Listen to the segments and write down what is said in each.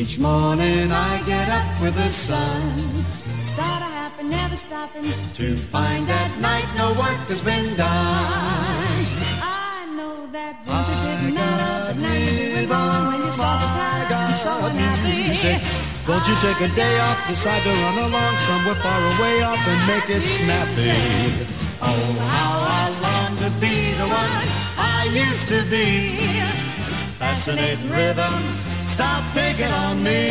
Each morning I get up with the sun, start a happen, never stopping, to find at night no work has been done. I know that winter didn't matter, but now you're doing wrong when you start to patter and so unhappy. Won't you take a day off, decide to run along somewhere far away off and make it snappy? Oh, how I long to be the one I used to be. Fascinating rhythm, stop taking on me.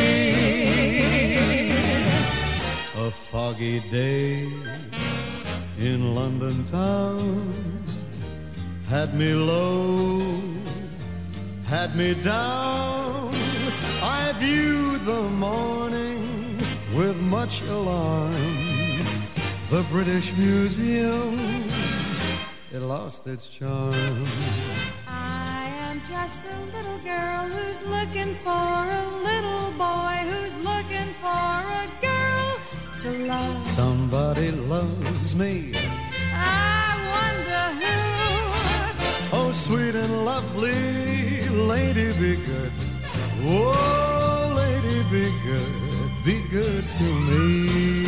A foggy day in London town had me low, had me down. I viewed the morning with much alarm. The British Museum, it lost its charm. I am just a little girl who's looking for a little boy who's looking for a girl to love. Somebody loves me. I wonder who. Oh, sweet and lovely lady, be good. Oh, lady, be good to me.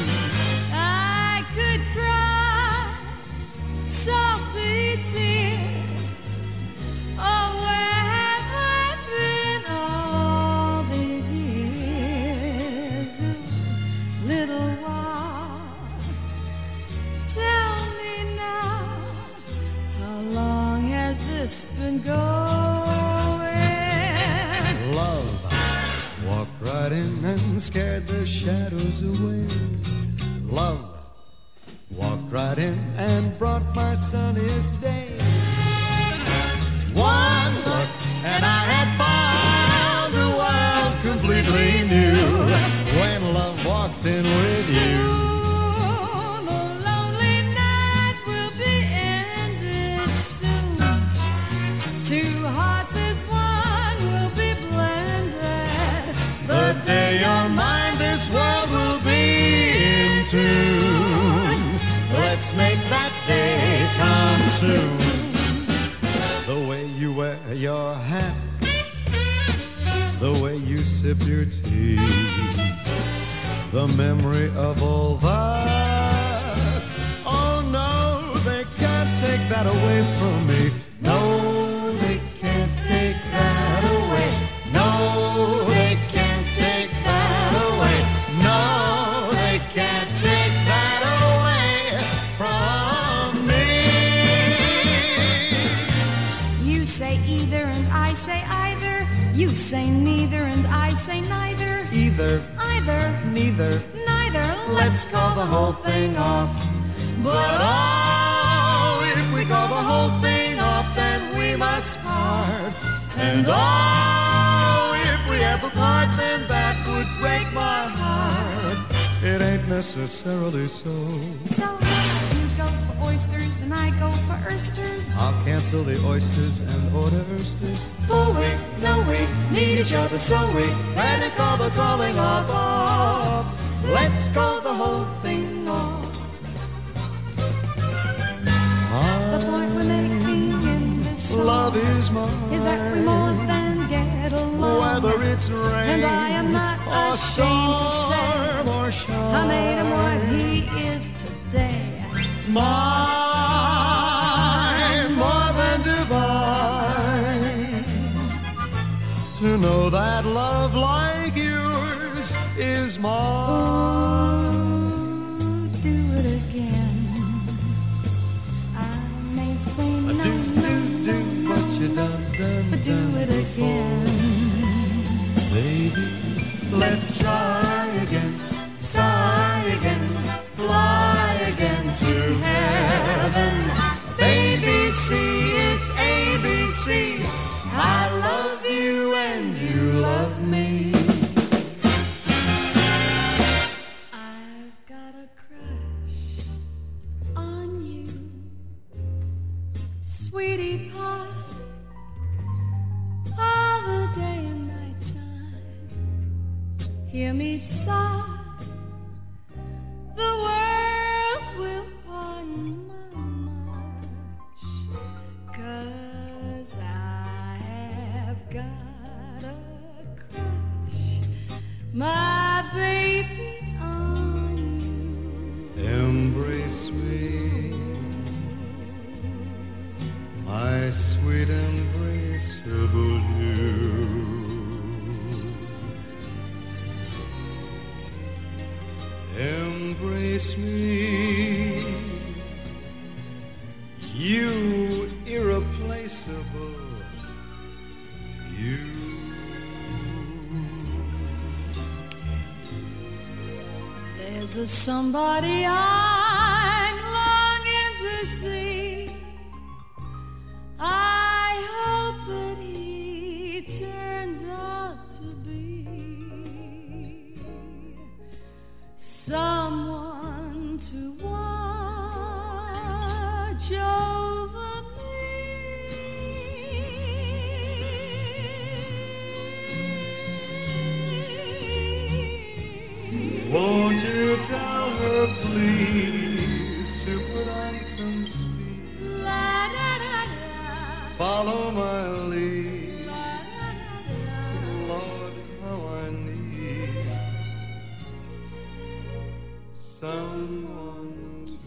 I could cry softly tears. Oh, where have I been all these years? Little one, tell me now, how long has this been going? Love walked right in and scared the shadows away. Love walked right in and brought my sunniest day. One look and I had found a world completely new. When love walks in with you, the lonely night will be ended soon. Two hearts as one will be blended. The day you're mine, this world will be in tune. Let's make that day come soon. the way you wear your hat, the way you sip your tea, the memory of all that. Oh no, they can't take that away from me. No, they can't take that away. No, they can't take that away. No, they can't take that away from me. You say either and I say either. You say neither and I say neither. Either, Either, neither, neither. Let's call the whole thing off. but oh, if we call the whole thing off, then we must part. And oh, if we ever part, then that would break my heart. It ain't necessarily so. So you go for oysters and I go for oysters. I'll cancel the oysters and order oysters. For we know we need each other, so we better call the calling off. Let's call the whole thing off. The point we're making in this song Love is mine. is that we more than get along. Whether it's rain And I am not or ashamed to say storm or shine, I made him what he is today. mine, more than divine. To know that love like yours is mine. Do it again. I may say no, Do, no, do, no, what you done, done, but do done it before. again. Baby, let's try again, start again, fly again to heaven. Baby, see, it's ABC. I love you and you love me. I've got a crush on you, sweetie pie, all the day and night time. Hear me sigh, the world will pardon my much, 'cause I have got a crush my baby on you. Embrace me, my sweet embraceable you. Embrace me, you irreplaceable you. There's a somebody I'm longing to see. I hope that he turns out to be someone to watch over me. Won't you tell her please to put on some speed? Follow my lead. Lord, how I need someone to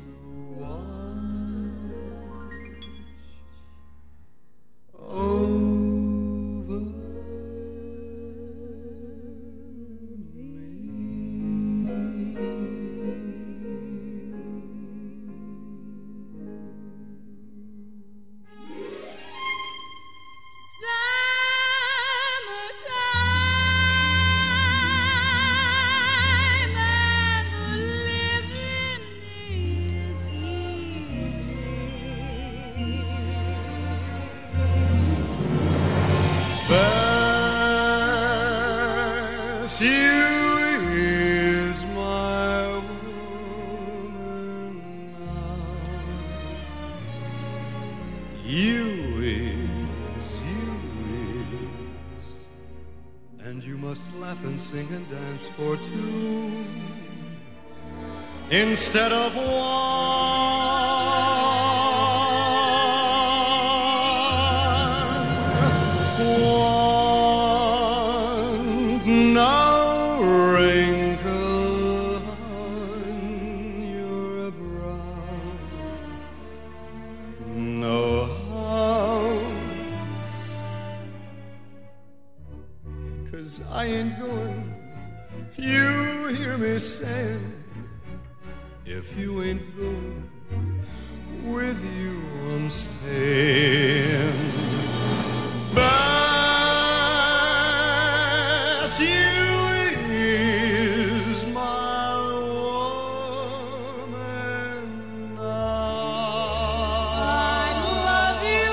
watch over me. Beth, you is my woman now. You is, and you must laugh and sing and dance for two instead of one. No wrinkle on your brow, no hound, 'cause I ain't going. You hear me saying, if you ain't going, with you I'm staying. Beth, you is my woman now. I love you,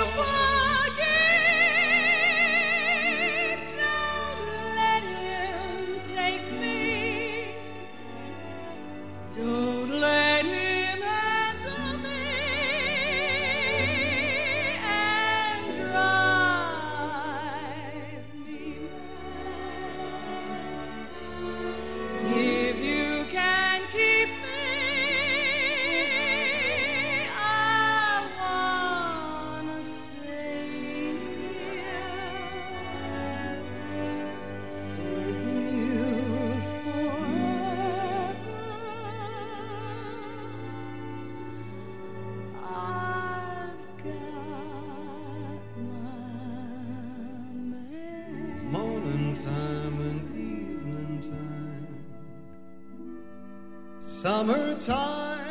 forget. Don't let him take me. Don't let him handle me and drive me mad. If you can keep me, I wanna stay here with you forever. I've got my man. Morning time and evening time, summertime